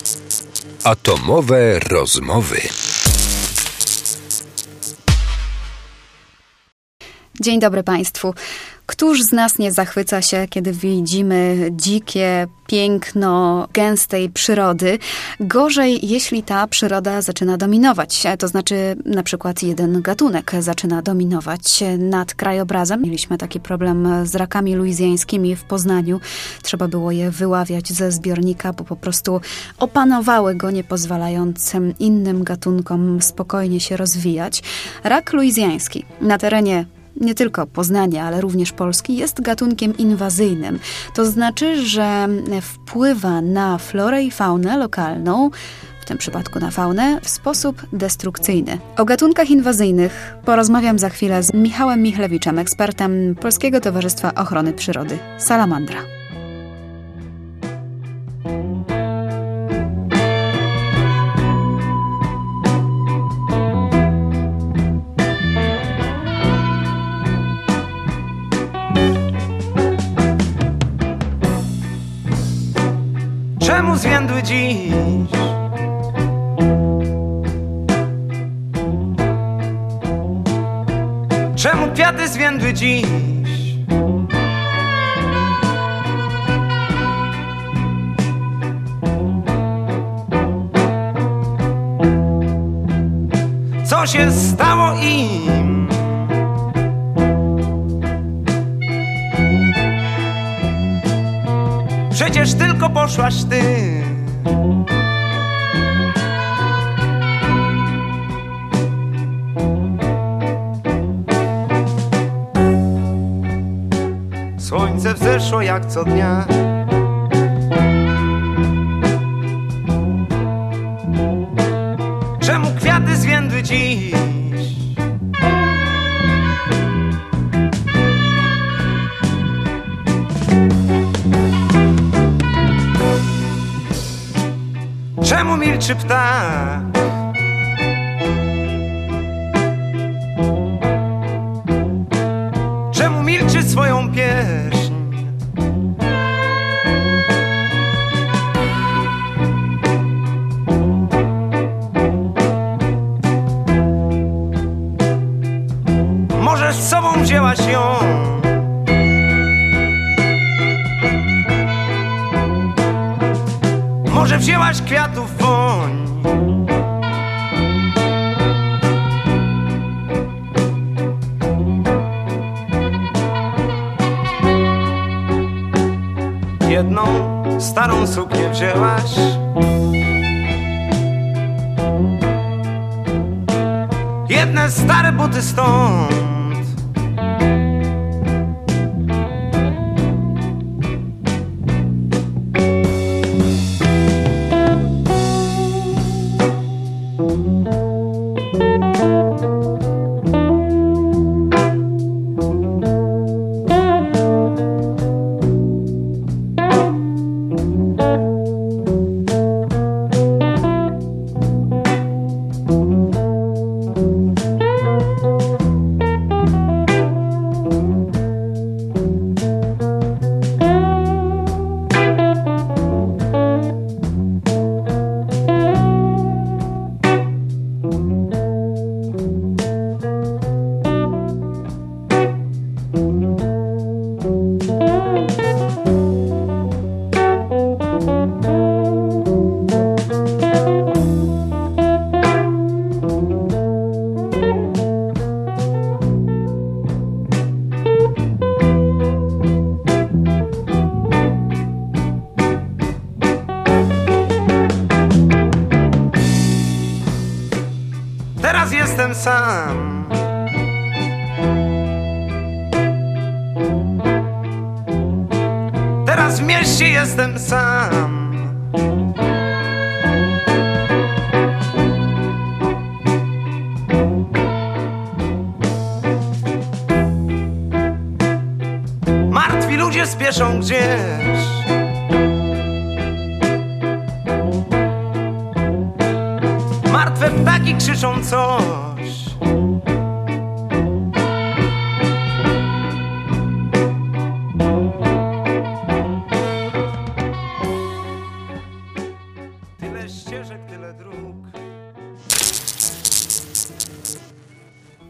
Atomowe rozmowy. Dzień dobry Państwu. Któż z nas nie zachwyca się, kiedy widzimy dzikie piękno gęstej przyrody? Gorzej, jeśli ta przyroda zaczyna dominować. To znaczy na przykład jeden gatunek zaczyna dominować nad krajobrazem. Mieliśmy taki problem z rakami luizjańskimi w Poznaniu. Trzeba było je wyławiać ze zbiornika, bo po prostu opanowały go, nie pozwalając innym gatunkom spokojnie się rozwijać. Rak luizjański na terenie nie tylko Poznania, ale również Polski jest gatunkiem inwazyjnym. To znaczy, że wpływa na florę i faunę lokalną, w tym przypadku na faunę, w sposób destrukcyjny. O gatunkach inwazyjnych porozmawiam za chwilę z Michałem Michlewiczem, ekspertem Polskiego Towarzystwa Ochrony Przyrody Salamandra. Czemu zwiędły dziś? Czemu kwiaty zwiędły dziś? Co się stało im? Przecież tylko poszłaś ty. Słońce wzeszło jak co dnia. Czemu kwiaty zwiędły dziś? Czemu milczy ptak? Czemu milczy swoją pieśń? Może z sobą wzięłaś ją? Może wzięłaś kwiatów woń? Jedną starą suknię wzięłaś? Jedne stare buty stąd. Teraz jestem sam. Teraz w mieście jestem sam. Martwi ludzie spieszą gdzieś. Martwe ptaki krzyczą coś.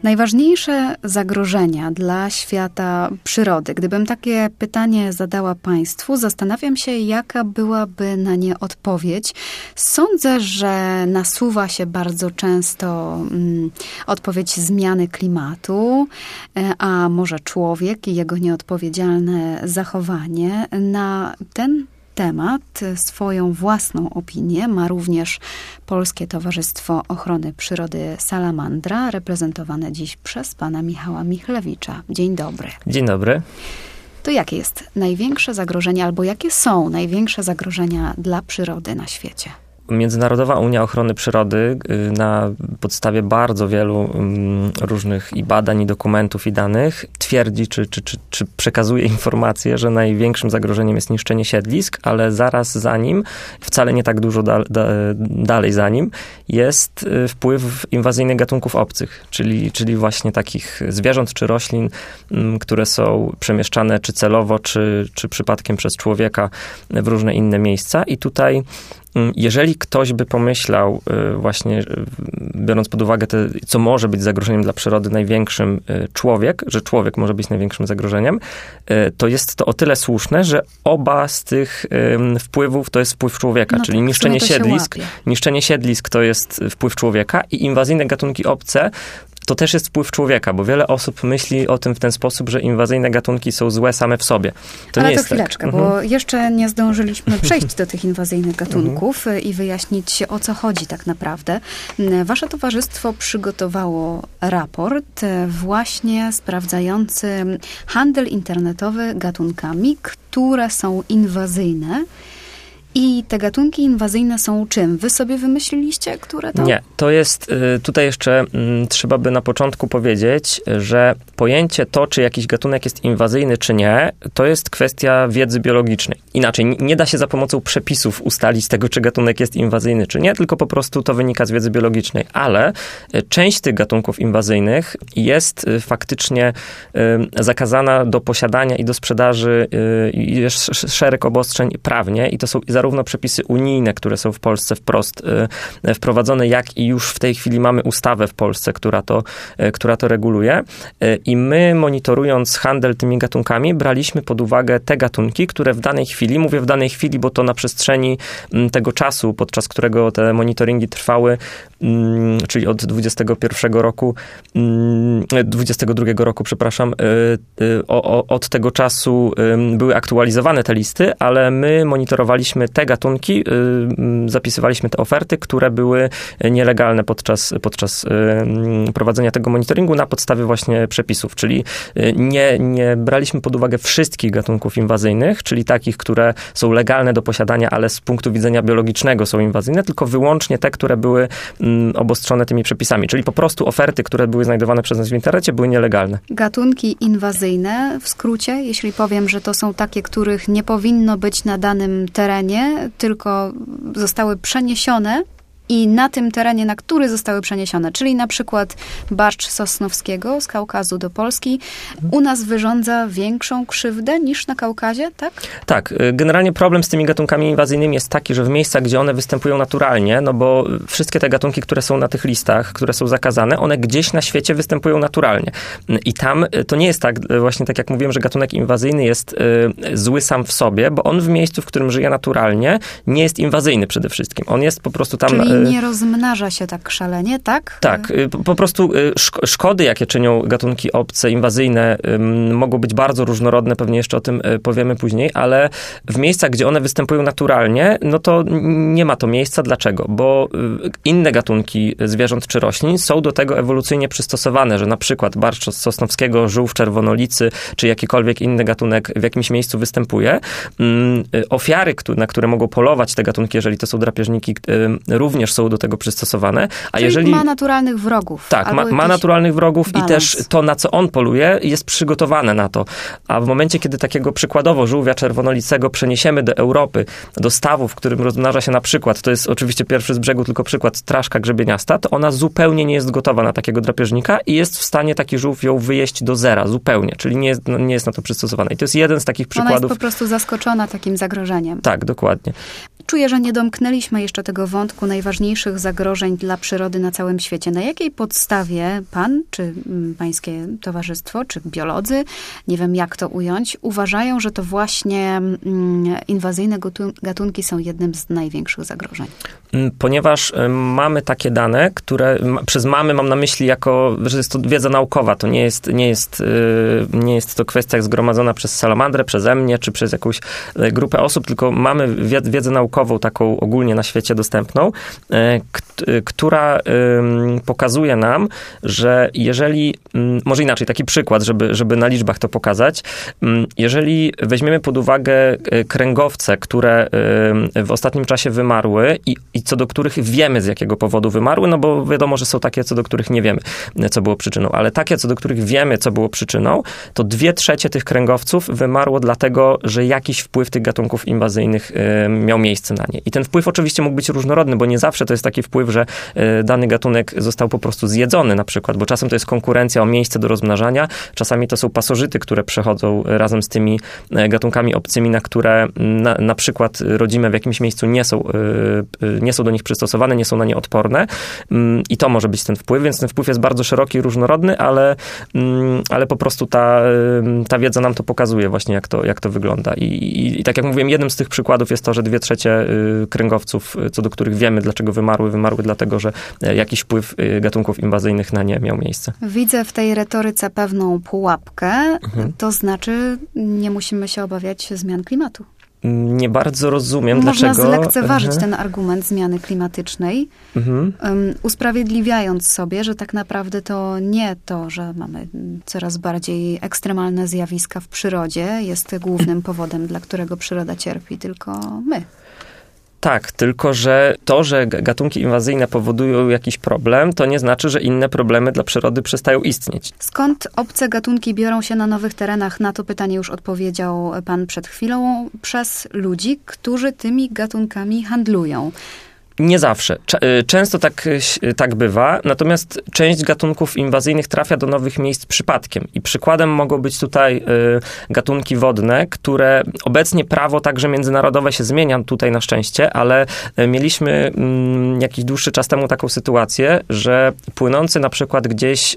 Najważniejsze zagrożenia dla świata przyrody. Gdybym takie pytanie zadała Państwu, zastanawiam się, jaka byłaby na nie odpowiedź. Sądzę, że nasuwa się bardzo często odpowiedź zmiany klimatu, a może człowiek i jego nieodpowiedzialne zachowanie. Na ten temat swoją własną opinię ma również Polskie Towarzystwo Ochrony Przyrody Salamandra, reprezentowane dziś przez pana Michała Michlewicza. Dzień dobry. Dzień dobry. To jakie jest największe zagrożenie, albo jakie są największe zagrożenia dla przyrody na świecie? Międzynarodowa Unia Ochrony Przyrody na podstawie bardzo wielu różnych i badań, i dokumentów, i danych twierdzi, czy przekazuje informację, że największym zagrożeniem jest niszczenie siedlisk, ale zaraz za nim, wcale nie tak dużo dalej za nim, jest wpływ inwazyjnych gatunków obcych, czyli właśnie takich zwierząt czy roślin, które są przemieszczane czy celowo, czy przypadkiem przez człowieka w różne inne miejsca. I tutaj jeżeli ktoś by pomyślał właśnie, biorąc pod uwagę co może być zagrożeniem dla przyrody największym człowiek, że człowiek może być największym zagrożeniem, to jest to o tyle słuszne, że oba z tych wpływów to jest wpływ człowieka, czyli niszczenie siedlisk to jest wpływ człowieka i inwazyjne gatunki obce to też jest wpływ człowieka, bo wiele osób myśli o tym w ten sposób, że inwazyjne gatunki są złe same w sobie. Ale to chwileczkę, bo jeszcze nie zdążyliśmy przejść do tych inwazyjnych gatunków i wyjaśnić, o co chodzi tak naprawdę. Wasze towarzystwo przygotowało raport właśnie sprawdzający handel internetowy gatunkami, które są inwazyjne. I te gatunki inwazyjne są czym? Wy sobie wymyśliliście, które to? Nie, to jest, tutaj jeszcze trzeba by na początku powiedzieć, że pojęcie to, czy jakiś gatunek jest inwazyjny, czy nie, to jest kwestia wiedzy biologicznej. Inaczej, nie da się za pomocą przepisów ustalić tego, czy gatunek jest inwazyjny, czy nie, tylko po prostu to wynika z wiedzy biologicznej. Ale część tych gatunków inwazyjnych jest faktycznie zakazana do posiadania i do sprzedaży, i jest szereg obostrzeń prawnie i to są zarówno przepisy unijne, które są w Polsce wprost wprowadzone, jak i już w tej chwili mamy ustawę w Polsce, która to reguluje. I my, monitorując handel tymi gatunkami, braliśmy pod uwagę te gatunki, które w danej chwili, mówię w danej chwili, bo to na przestrzeni tego czasu, podczas którego te monitoringi trwały, czyli od 22 roku, przepraszam, od tego czasu były aktualizowane te listy, ale my monitorowaliśmy te gatunki, zapisywaliśmy te oferty, które były nielegalne podczas prowadzenia tego monitoringu na podstawie właśnie przepisów, czyli nie braliśmy pod uwagę wszystkich gatunków inwazyjnych, czyli takich, które są legalne do posiadania, ale z punktu widzenia biologicznego są inwazyjne, tylko wyłącznie te, które były obostrzone tymi przepisami, czyli po prostu oferty, które były znajdowane przez nas w internecie, były nielegalne. Gatunki inwazyjne, w skrócie, jeśli powiem, że to są takie, których nie powinno być na danym terenie, tylko zostały przeniesione i na tym terenie, na który zostały przeniesione, czyli na przykład barszcz sosnowskiego z Kaukazu do Polski, u nas wyrządza większą krzywdę niż na Kaukazie, tak? Tak. Generalnie problem z tymi gatunkami inwazyjnymi jest taki, że w miejscach, gdzie one występują naturalnie, no bo wszystkie te gatunki, które są na tych listach, które są zakazane, one gdzieś na świecie występują naturalnie. I tam to nie jest tak, właśnie tak jak mówiłem, że gatunek inwazyjny jest zły sam w sobie, bo on w miejscu, w którym żyje naturalnie, nie jest inwazyjny przede wszystkim. On jest po prostu tam... Czyli nie rozmnaża się tak szalenie, tak? Tak. Po prostu szkody, jakie czynią gatunki obce, inwazyjne, mogą być bardzo różnorodne, pewnie jeszcze o tym powiemy później, ale w miejscach, gdzie one występują naturalnie, no to nie ma to miejsca. Dlaczego? Bo inne gatunki zwierząt czy roślin są do tego ewolucyjnie przystosowane, że na przykład barszcz sosnowskiego, żółw czerwonolicy, czy jakikolwiek inny gatunek w jakimś miejscu występuje. Ofiary, na które mogą polować te gatunki, jeżeli to są drapieżniki, również są do tego przystosowane. A czyli jeżeli ma naturalnych wrogów. Tak, ma naturalnych wrogów balans. I też to, na co on poluje, jest przygotowane na to. A w momencie, kiedy takiego przykładowo żółwia czerwonolicego przeniesiemy do Europy, do stawu, w którym rozmnaża się na przykład, to jest oczywiście pierwszy z brzegu, tylko przykład straszka grzebieniasta, to ona zupełnie nie jest gotowa na takiego drapieżnika i jest w stanie taki żółw ją wyjeść do zera, zupełnie. Czyli nie jest na to przystosowana. I to jest jeden z takich przykładów. Ona jest po prostu zaskoczona takim zagrożeniem. Tak, dokładnie. Czuję, że nie domknęliśmy jeszcze tego wątku najważniejszych zagrożeń dla przyrody na całym świecie. Na jakiej podstawie pan, czy pańskie towarzystwo, czy biolodzy, nie wiem jak to ująć, uważają, że to właśnie inwazyjne gatunki są jednym z największych zagrożeń? Ponieważ mamy takie dane, które przez mamy mam na myśli jako, że jest to wiedza naukowa, to nie jest to kwestia zgromadzona przez salamandrę, przeze mnie, czy przez jakąś grupę osób, tylko mamy wiedzę naukową taką ogólnie na świecie dostępną, która pokazuje nam, że jeżeli, może inaczej, taki przykład, żeby na liczbach to pokazać, jeżeli weźmiemy pod uwagę kręgowce, które w ostatnim czasie wymarły i co do których wiemy, z jakiego powodu wymarły, no bo wiadomo, że są takie, co do których nie wiemy, co było przyczyną, ale takie, co do których wiemy, co było przyczyną, to 2/3 tych kręgowców wymarło dlatego, że jakiś wpływ tych gatunków inwazyjnych miał miejsce na nie. I ten wpływ oczywiście mógł być różnorodny, bo nie zawsze to jest taki wpływ, że dany gatunek został po prostu zjedzony na przykład, bo czasem to jest konkurencja o miejsce do rozmnażania, czasami to są pasożyty, które przechodzą razem z tymi gatunkami obcymi, na które na przykład rodzime w jakimś miejscu nie są do nich przystosowane, nie są na nie odporne i to może być ten wpływ, więc ten wpływ jest bardzo szeroki i różnorodny, ale po prostu ta wiedza nam to pokazuje właśnie, jak to wygląda. I tak jak mówiłem, jednym z tych przykładów jest to, że 2/3 kręgowców, co do których wiemy, dlaczego wymarły dlatego, że jakiś wpływ gatunków inwazyjnych na nie miał miejsce. Widzę w tej retoryce pewną pułapkę, to znaczy nie musimy się obawiać zmian klimatu. Nie bardzo rozumiem, Można dlaczego... Można zlekceważyć ten argument zmiany klimatycznej, usprawiedliwiając sobie, że tak naprawdę to nie to, że mamy coraz bardziej ekstremalne zjawiska w przyrodzie, jest głównym powodem, dla którego przyroda cierpi, tylko my. Tak, tylko że to, że gatunki inwazyjne powodują jakiś problem, to nie znaczy, że inne problemy dla przyrody przestają istnieć. Skąd obce gatunki biorą się na nowych terenach? Na to pytanie już odpowiedział pan przed chwilą. Przez ludzi, którzy tymi gatunkami handlują. Nie zawsze. Często tak bywa, natomiast część gatunków inwazyjnych trafia do nowych miejsc przypadkiem. I przykładem mogą być tutaj gatunki wodne, które obecnie prawo także międzynarodowe się zmienia tutaj na szczęście, ale mieliśmy jakiś dłuższy czas temu taką sytuację, że płynący na przykład gdzieś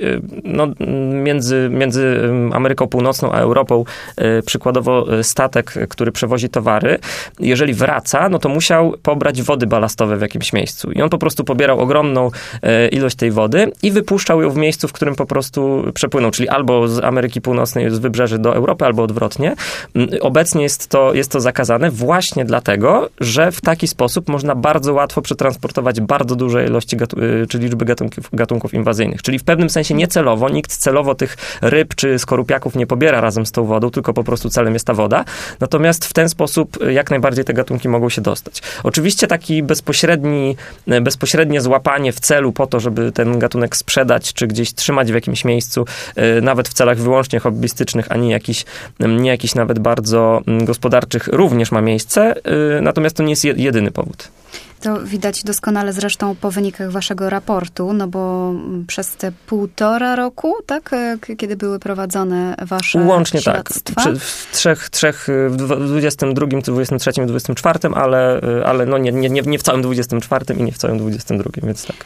między Ameryką Północną a Europą przykładowo statek, który przewozi towary, jeżeli wraca, no to musiał pobrać wody balastowe w jakimś miejscu. I on po prostu pobierał ogromną ilość tej wody i wypuszczał ją w miejscu, w którym po prostu przepłynął, czyli albo z Ameryki Północnej, z wybrzeży do Europy, albo odwrotnie. Obecnie jest to zakazane właśnie dlatego, że w taki sposób można bardzo łatwo przetransportować bardzo duże ilości czy liczby gatunków inwazyjnych. Czyli w pewnym sensie niecelowo, nikt celowo tych ryb czy skorupiaków nie pobiera razem z tą wodą, tylko po prostu celem jest ta woda. Natomiast w ten sposób jak najbardziej te gatunki mogą się dostać. Oczywiście taki bezpośrednie złapanie w celu po to, żeby ten gatunek sprzedać, czy gdzieś trzymać w jakimś miejscu, nawet w celach wyłącznie hobbystycznych, a nie jakichś nawet bardzo gospodarczych, również ma miejsce. Natomiast to nie jest jedyny powód. To widać doskonale zresztą po wynikach waszego raportu, no bo przez te 1,5 roku, tak, kiedy były prowadzone wasze łącznie śledztwa? Tak. W 22, 23 i 24, ale no nie w całym 24 i nie w całym 22, więc tak.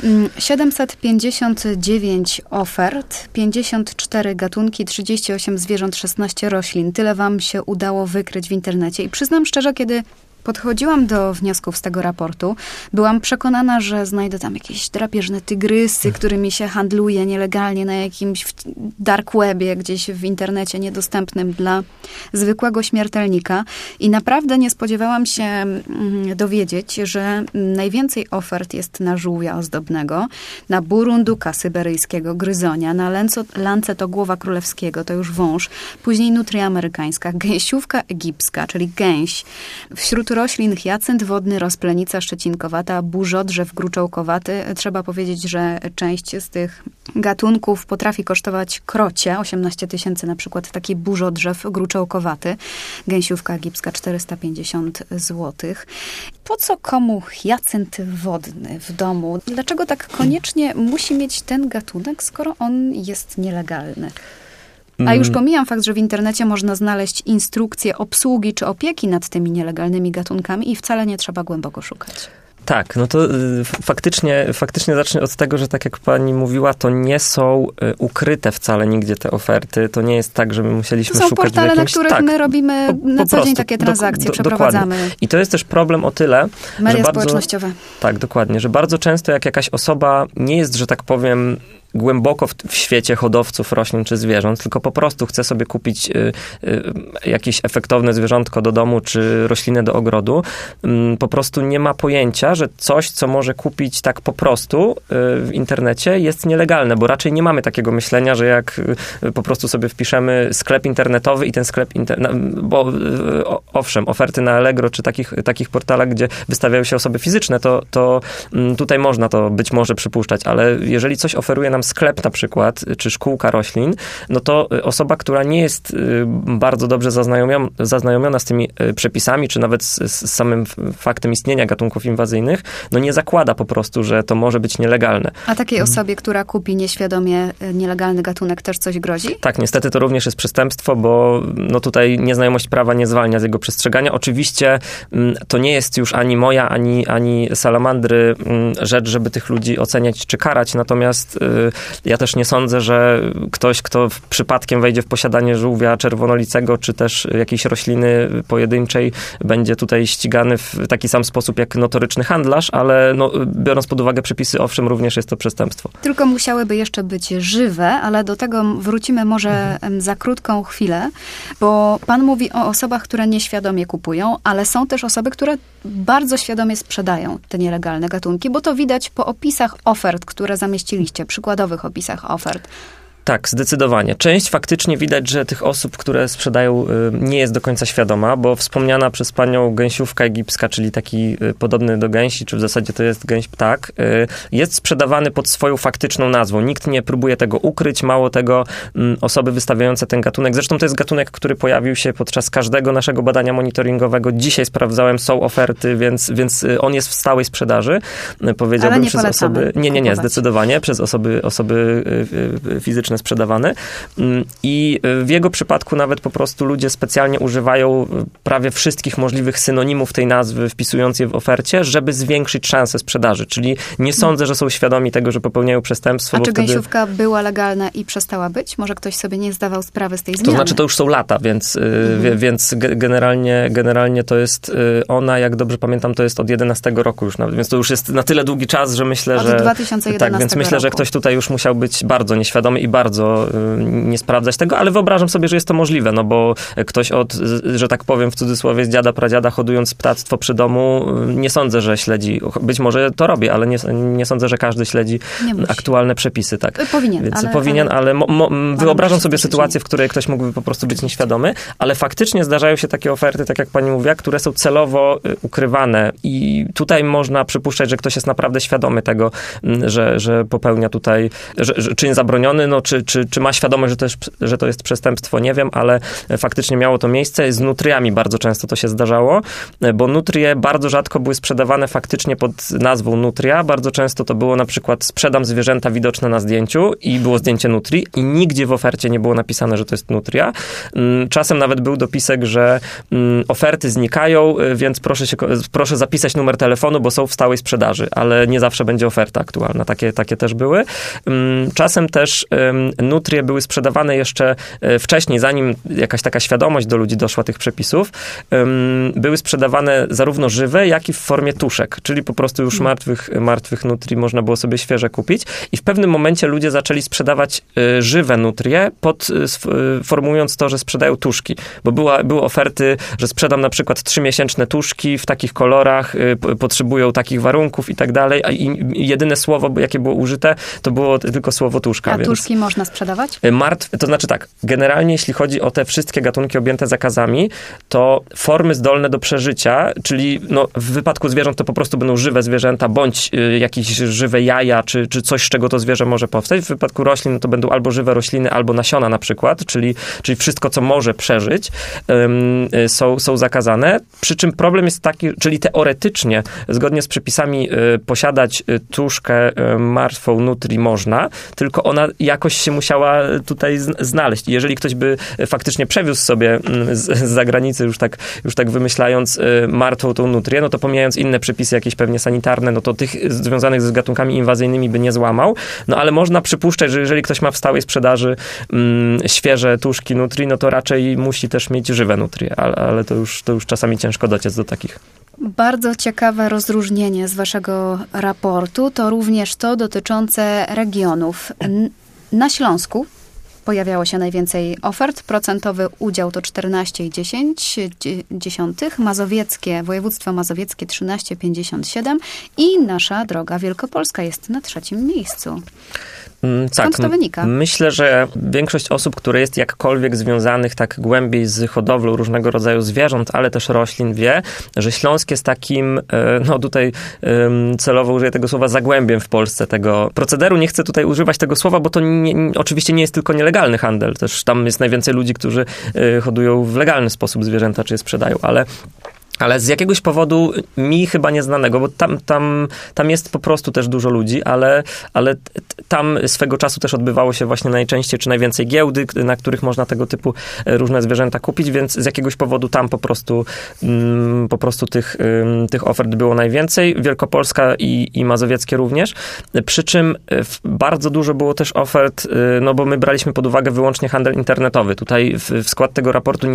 759 ofert, 54 gatunki, 38 zwierząt, 16 roślin. Tyle wam się udało wykryć w internecie. I przyznam szczerze, kiedy podchodziłam do wniosków z tego raportu, byłam przekonana, że znajdę tam jakieś drapieżne tygrysy, którymi się handluje nielegalnie na jakimś dark webie, gdzieś w internecie niedostępnym dla zwykłego śmiertelnika. I naprawdę nie spodziewałam się dowiedzieć, że najwięcej ofert jest na żółwia ozdobnego, na burunduka syberyjskiego, gryzonia, na lancetogłowa królewskiego, to już wąż, później nutria amerykańska, gęsiówka egipska, czyli gęś. Wśród roślin hiacynt wodny, rozplenica szczecinkowata, burzodrzew gruczołkowaty. Trzeba powiedzieć, że część z tych gatunków potrafi kosztować krocie, 18 000 na przykład taki burzodrzew gruczołkowaty, gęsiówka egipska 450 zł. Po co komu hiacynt wodny w domu? Dlaczego tak koniecznie musi mieć ten gatunek, skoro on jest nielegalny? A już pomijam fakt, że w internecie można znaleźć instrukcje obsługi czy opieki nad tymi nielegalnymi gatunkami i wcale nie trzeba głęboko szukać. Tak, no to faktycznie zacznę od tego, że tak jak pani mówiła, to nie są ukryte wcale nigdzie te oferty. To nie jest tak, że my musieliśmy szukać w jakimś... To są portale, na których my robimy na co dzień takie transakcje, przeprowadzamy. Dokładnie. I to jest też problem o tyle, media społecznościowe. Tak, dokładnie, że bardzo często jak jakaś osoba nie jest, że tak powiem, głęboko w świecie hodowców roślin czy zwierząt, tylko po prostu chce sobie kupić jakieś efektowne zwierzątko do domu czy roślinę do ogrodu, po prostu nie ma pojęcia, że coś, co może kupić tak po prostu w internecie, jest nielegalne, bo raczej nie mamy takiego myślenia, że jak po prostu sobie wpiszemy sklep internetowy i ten sklep bo owszem, oferty na Allegro czy takich portalach, gdzie wystawiają się osoby fizyczne, to tutaj można to być może przypuszczać, ale jeżeli coś oferuje nam sklep na przykład, czy szkółka roślin, no to osoba, która nie jest bardzo dobrze zaznajomiona z tymi przepisami, czy nawet z samym faktem istnienia gatunków inwazyjnych, no nie zakłada po prostu, że to może być nielegalne. A takiej osobie, która kupi nieświadomie nielegalny gatunek, też coś grozi? Tak, niestety to również jest przestępstwo, bo no tutaj nieznajomość prawa nie zwalnia z jego przestrzegania. Oczywiście to nie jest już ani moja, ani salamandry rzecz, żeby tych ludzi oceniać czy karać, natomiast ja też nie sądzę, że ktoś, kto przypadkiem wejdzie w posiadanie żółwia czerwonolicego, czy też jakiejś rośliny pojedynczej, będzie tutaj ścigany w taki sam sposób jak notoryczny handlarz, ale no, biorąc pod uwagę przepisy, owszem, również jest to przestępstwo. Tylko musiałyby jeszcze być żywe, ale do tego wrócimy może za krótką chwilę, bo pan mówi o osobach, które nieświadomie kupują, ale są też osoby, które bardzo świadomie sprzedają te nielegalne gatunki, bo to widać po opisach ofert, które zamieściliście, przykładowych opisach ofert. Tak, zdecydowanie. Część faktycznie widać, że tych osób, które sprzedają, nie jest do końca świadoma, bo wspomniana przez panią gęsiówka egipska, czyli taki podobny do gęsi, czy w zasadzie to jest gęś ptak, jest sprzedawany pod swoją faktyczną nazwą. Nikt nie próbuje tego ukryć, mało tego, osoby wystawiające ten gatunek. Zresztą to jest gatunek, który pojawił się podczas każdego naszego badania monitoringowego. Dzisiaj sprawdzałem, są oferty, więc on jest w stałej sprzedaży. Powiedziałbym, ale nie przez osoby... Nie, zdecydowanie. Przez osoby fizyczne sprzedawane. I w jego przypadku nawet po prostu ludzie specjalnie używają prawie wszystkich możliwych synonimów tej nazwy, wpisując je w ofercie, żeby zwiększyć szansę sprzedaży. Czyli nie sądzę, że są świadomi tego, że popełniają przestępstwo. A czy gęsiówka była legalna i przestała być? Może ktoś sobie nie zdawał sprawy z tej zmiany? To znaczy, to już są lata, więc generalnie to jest ona, jak dobrze pamiętam, to jest od 11 roku już nawet, więc to już jest na tyle długi czas, że myślę, że... Od 2011 tak, więc myślę, roku. że ktoś tutaj już musiał być bardzo nieświadomy i bardzo nie sprawdzać tego, ale wyobrażam sobie, że jest to możliwe, no bo ktoś że tak powiem w cudzysłowie, z dziada, pradziada, hodując ptactwo przy domu, nie sądzę, że śledzi, być może to robi, ale nie sądzę, że każdy śledzi aktualne przepisy, tak. Powinien. Więc powinien, ale wyobrażam sobie sytuację, w której ktoś mógłby po prostu być nieświadomy, ale faktycznie zdarzają się takie oferty, tak jak pani mówiła, które są celowo ukrywane i tutaj można przypuszczać, że ktoś jest naprawdę świadomy tego, że popełnia tutaj, że czyn zabroniony, no czy ma świadomość, że to jest przestępstwo, nie wiem, ale faktycznie miało to miejsce. Z nutriami bardzo często to się zdarzało, bo nutrie bardzo rzadko były sprzedawane faktycznie pod nazwą nutria. Bardzo często to było na przykład sprzedam zwierzęta widoczne na zdjęciu i było zdjęcie nutrii i nigdzie w ofercie nie było napisane, że to jest nutria. Czasem nawet był dopisek, że oferty znikają, więc proszę zapisać numer telefonu, bo są w stałej sprzedaży, ale nie zawsze będzie oferta aktualna. Takie też były. Czasem też nutrie były sprzedawane jeszcze wcześniej, zanim jakaś taka świadomość do ludzi doszła tych przepisów. Były sprzedawane zarówno żywe, jak i w formie tuszek, czyli po prostu już martwych nutrii można było sobie świeże kupić. I w pewnym momencie ludzie zaczęli sprzedawać żywe nutrie, formułując to, że sprzedają tuszki. Bo były oferty, że sprzedam na przykład 3-miesięczne tuszki w takich kolorach, potrzebują takich warunków i tak dalej. A jedyne słowo, jakie było użyte, to było tylko słowo tuszka. A tuszki można sprzedawać? To znaczy tak, generalnie jeśli chodzi o te wszystkie gatunki objęte zakazami, to formy zdolne do przeżycia, czyli no, w wypadku zwierząt to po prostu będą żywe zwierzęta, bądź jakieś żywe jaja, czy coś, z czego to zwierzę może powstać. W wypadku roślin to będą albo żywe rośliny, albo nasiona na przykład, czyli wszystko, co może przeżyć, są zakazane. Przy czym problem jest taki, czyli teoretycznie, zgodnie z przepisami, posiadać tuszkę martwą nutrii można, tylko ona jakoś jakoś się musiała tutaj znaleźć. I jeżeli ktoś by faktycznie przewiózł sobie z zagranicy, już tak wymyślając, martwą tą nutrię, no to pomijając inne przepisy jakieś pewnie sanitarne, no to tych związanych z gatunkami inwazyjnymi by nie złamał. No ale można przypuszczać, że jeżeli ktoś ma w stałej sprzedaży świeże tuszki nutrii, no to raczej musi też mieć żywe nutrie, ale to już czasami ciężko dociec do takich. Bardzo ciekawe rozróżnienie z waszego raportu to również to dotyczące regionów. Na Śląsku pojawiało się najwięcej ofert. Procentowy udział to 14,10. Mazowieckie, województwo mazowieckie 13,57 i nasza droga wielkopolska jest na 3. miejscu. Skąd to wynika? Myślę, że większość osób, które jest jakkolwiek związanych tak głębiej z hodowlą różnego rodzaju zwierząt, ale też roślin, wie, że Śląsk jest takim, no tutaj celowo użyję tego słowa, zagłębiem w Polsce tego procederu. Nie chcę tutaj używać tego słowa, bo to oczywiście nie jest tylko nielegalny handel. Też tam jest najwięcej ludzi, którzy hodują w legalny sposób zwierzęta, czy je sprzedają, ale z jakiegoś powodu mi chyba nieznanego, bo tam jest po prostu też dużo ludzi, ale tam swego czasu też odbywało się właśnie najczęściej czy najwięcej giełdy, na których można tego typu różne zwierzęta kupić, więc z jakiegoś powodu tam po prostu tych ofert było najwięcej. Wielkopolska i mazowieckie również. Przy czym bardzo dużo było też ofert, no bo my braliśmy pod uwagę wyłącznie handel internetowy. Tutaj w skład tego raportu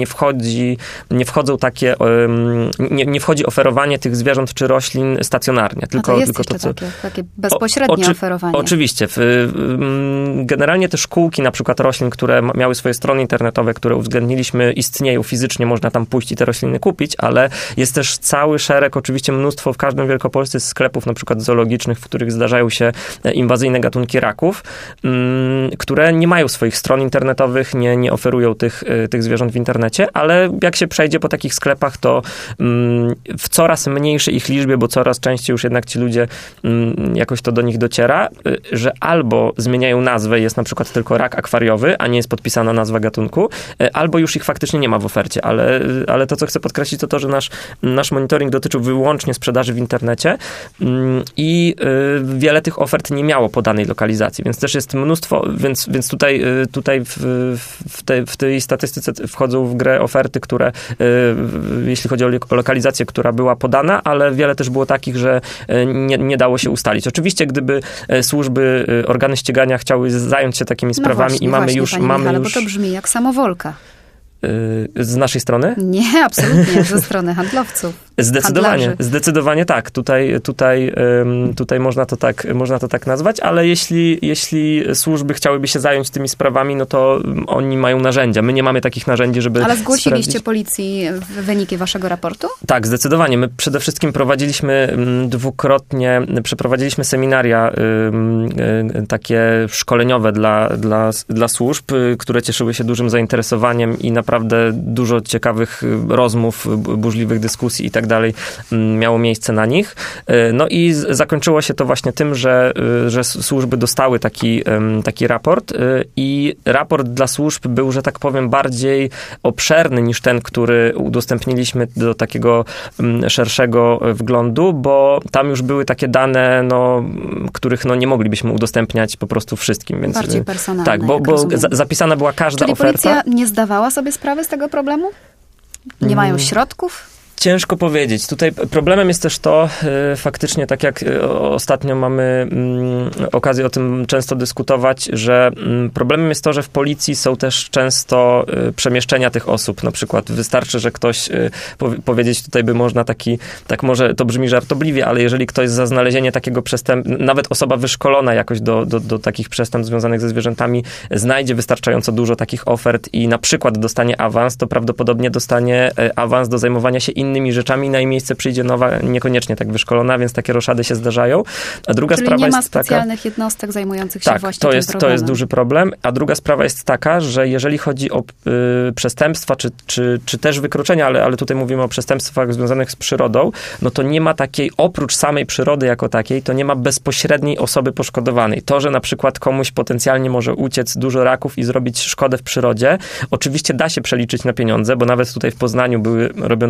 nie wchodzi oferowanie tych zwierząt czy roślin stacjonarnie. Tylko takie bezpośrednie oferowanie. Oczywiście. Generalnie te szkółki na przykład roślin, które miały swoje strony internetowe, które uwzględniliśmy, istnieją fizycznie, można tam pójść i te rośliny kupić, ale jest też cały szereg, oczywiście mnóstwo w każdym Wielkopolsce sklepów na przykład zoologicznych, w których zdarzają się inwazyjne gatunki raków, które nie mają swoich stron internetowych, nie oferują tych zwierząt w internecie, ale jak się przejdzie po takich sklepach, to w coraz mniejszej ich liczbie, bo coraz częściej już jednak ci ludzie jakoś to do nich dociera, że albo zmieniają nazwę, jest na przykład tylko rak akwariowy, a nie jest podpisana nazwa gatunku, albo już ich faktycznie nie ma w ofercie, ale to, co chcę podkreślić, to że nasz monitoring dotyczył wyłącznie sprzedaży w internecie i wiele tych ofert nie miało podanej lokalizacji, więc też jest mnóstwo, więc tutaj w tej statystyce wchodzą w grę oferty, które jeśli chodzi o lokalizację, która była podana, ale wiele też było takich, że nie dało się ustalić. Oczywiście, gdyby służby, organy ścigania chciały zająć się takimi sprawami i mamy już... bo to brzmi jak samowolka. Z naszej strony? Nie, absolutnie, ze strony handlowców. Zdecydowanie tak. Tutaj można to tak nazwać, ale jeśli służby chciałyby się zająć tymi sprawami, no to oni mają narzędzia. My nie mamy takich narzędzi, żeby Ale zgłosiliście policji wyniki waszego raportu? Tak, zdecydowanie. My przede wszystkim przeprowadziliśmy seminaria takie szkoleniowe dla służb, które cieszyły się dużym zainteresowaniem i naprawdę dużo ciekawych rozmów, burzliwych dyskusji i tak dalej miało miejsce na nich. No i zakończyło się to właśnie tym, że służby dostały taki raport i raport dla służb był, że tak powiem, bardziej obszerny niż ten, który udostępniliśmy do takiego szerszego wglądu, bo tam już były takie dane, których nie moglibyśmy udostępniać po prostu wszystkim. Więc, bardziej personalne. Tak, bo zapisana była każda oferta. Czyli policja nie zdawała sobie sprawy z tego problemu? Nie mają środków? Ciężko powiedzieć. Tutaj problemem jest też to, faktycznie, tak jak ostatnio mamy okazję o tym często dyskutować, że problemem jest to, że w policji są też często przemieszczenia tych osób. Na przykład wystarczy, że ktoś, powiedzieć tutaj by można tak może to brzmi żartobliwie, ale jeżeli ktoś za znalezienie takiego nawet osoba wyszkolona jakoś do takich przestępstw związanych ze zwierzętami znajdzie wystarczająco dużo takich ofert i na przykład dostanie awans, to prawdopodobnie dostanie awans do zajmowania się innymi rzeczami, na jej miejsce przyjdzie nowa, niekoniecznie tak wyszkolona, więc takie roszady się zdarzają. A druga Czyli sprawa nie ma jest specjalnych jednostek zajmujących się właśnie tym problemem. To jest duży problem. A druga sprawa jest taka, że jeżeli chodzi o przestępstwa, czy też wykroczenia, ale tutaj mówimy o przestępstwach związanych z przyrodą, no to nie ma takiej, oprócz samej przyrody jako takiej, to nie ma bezpośredniej osoby poszkodowanej. To, że na przykład komuś potencjalnie może uciec dużo raków i zrobić szkodę w przyrodzie, oczywiście da się przeliczyć na pieniądze, bo nawet tutaj w Poznaniu były robione działania,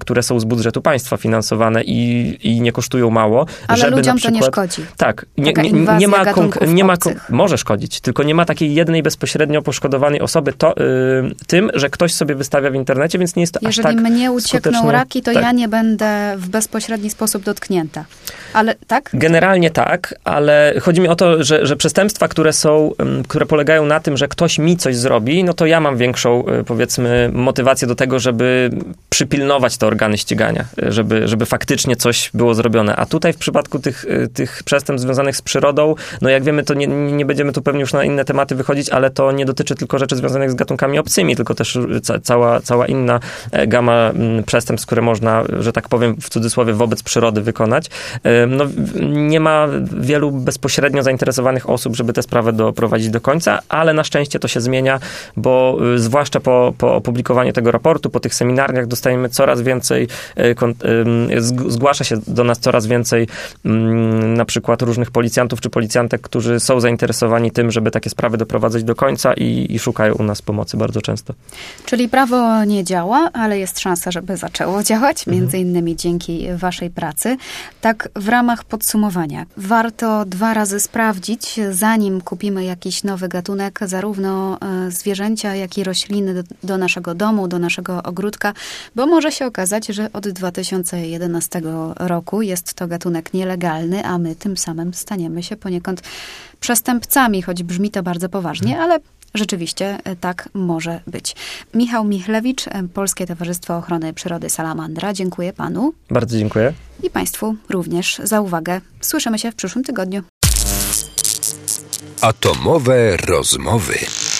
które są z budżetu państwa finansowane i nie kosztują mało. Ale żeby ludziom na przykład, to nie szkodzi. Tak. Nie ma może szkodzić, tylko nie ma takiej jednej bezpośrednio poszkodowanej osoby tym, że ktoś sobie wystawia w internecie, więc nie jest to Jeżeli aż tak mnie uciekną skutecznie. raki, to ja nie będę w bezpośredni sposób dotknięta. Ale tak? Generalnie tak, ale chodzi mi o to, że przestępstwa, które polegają na tym, że ktoś mi coś zrobi, no to ja mam większą, powiedzmy, motywację do tego, żeby przypilnować te organy ścigania, żeby faktycznie coś było zrobione. A tutaj w przypadku tych przestępstw związanych z przyrodą, no jak wiemy, to nie będziemy tu pewnie już na inne tematy wychodzić, ale to nie dotyczy tylko rzeczy związanych z gatunkami obcymi, tylko też cała inna gama przestępstw, które można, że tak powiem, w cudzysłowie, wobec przyrody wykonać. No, nie ma wielu bezpośrednio zainteresowanych osób, żeby tę sprawę doprowadzić do końca, ale na szczęście to się zmienia, bo zwłaszcza po opublikowaniu tego raportu, po tych seminariach dostajemy coraz więcej, zgłasza się do nas coraz więcej na przykład różnych policjantów czy policjantek, którzy są zainteresowani tym, żeby takie sprawy doprowadzać do końca i szukają u nas pomocy bardzo często. Czyli prawo nie działa, ale jest szansa, żeby zaczęło działać, między innymi dzięki waszej pracy. Tak w ramach podsumowania. Warto 2 razy sprawdzić, zanim kupimy jakiś nowy gatunek, zarówno zwierzęcia, jak i rośliny do naszego domu, do naszego ogródka, bo może się okazać, że od 2011 roku jest to gatunek nielegalny, a my tym samym staniemy się poniekąd przestępcami, choć brzmi to bardzo poważnie, ale rzeczywiście tak może być. Michał Michlewicz, Polskie Towarzystwo Ochrony Przyrody Salamandra. Dziękuję panu. Bardzo dziękuję. I państwu również za uwagę. Słyszymy się w przyszłym tygodniu. Atomowe rozmowy.